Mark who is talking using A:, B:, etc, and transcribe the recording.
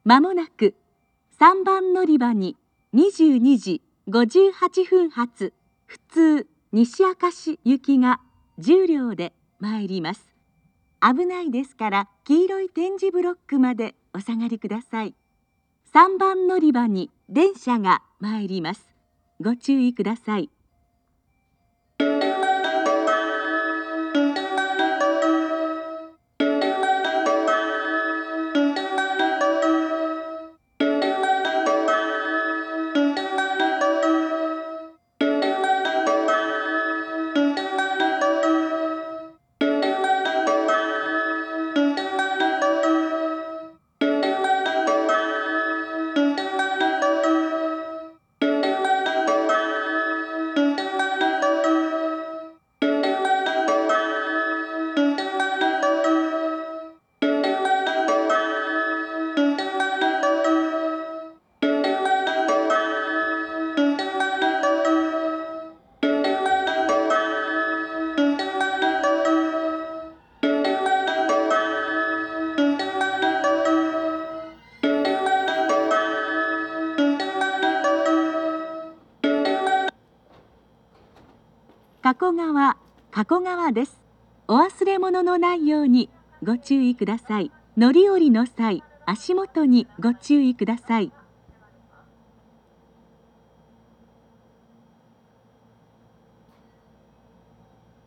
A: まもなく3番乗り場に22時58分発普通西明石行きが10両で参ります。危ないですから黄色い点字ブロックまでお下がりください。3番乗り場に電車が参ります。ご注意ください。加古川です。お忘れ物のないようにご注意ください。乗り降りの際、足元にご注意ください。